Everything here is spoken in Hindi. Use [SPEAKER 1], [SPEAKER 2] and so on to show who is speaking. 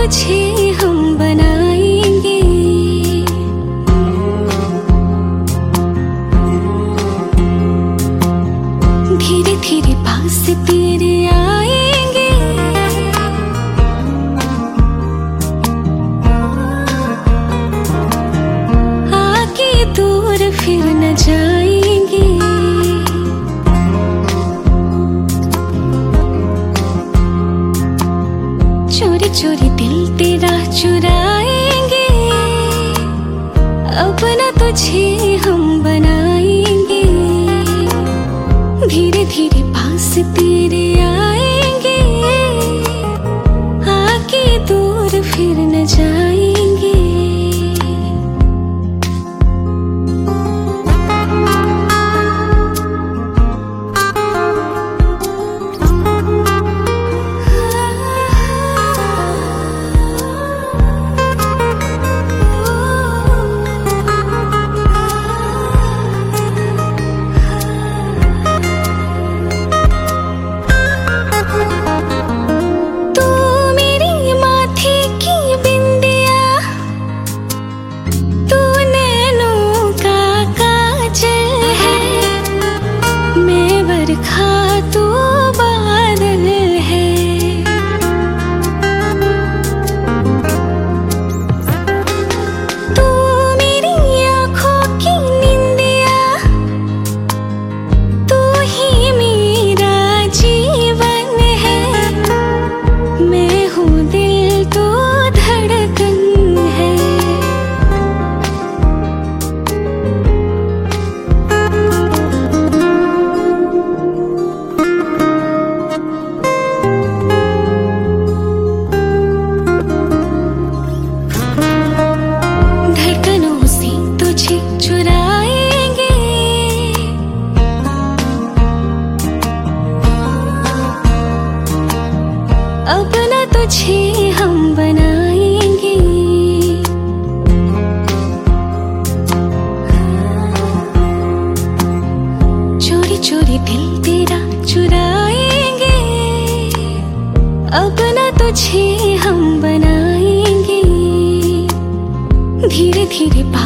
[SPEAKER 1] तुझे हम बनाएंगे। धीरे धीरे पास तेरे आएंगे। आगे दूर फिर न जाएंगे। चोरी चोरी दिल तेरा चुराएंगे। अब न तुझे हम बनाएंगे। धीरे धीरे पास तेरे आएंगे। आगे दूर फिर न जाएंगे। तू बादल है। तू मेरी आँखों की निंदिया। तू ही मेरा जीवन है। मैं हूँ दिल तो धड़कन है। चुराएंगे। अब न तुझे हम बनाएंगे। चोरी चोरी दिल तेरा चुराएंगे। अब न तुझे हम बनाएंगे। धीरे धीरे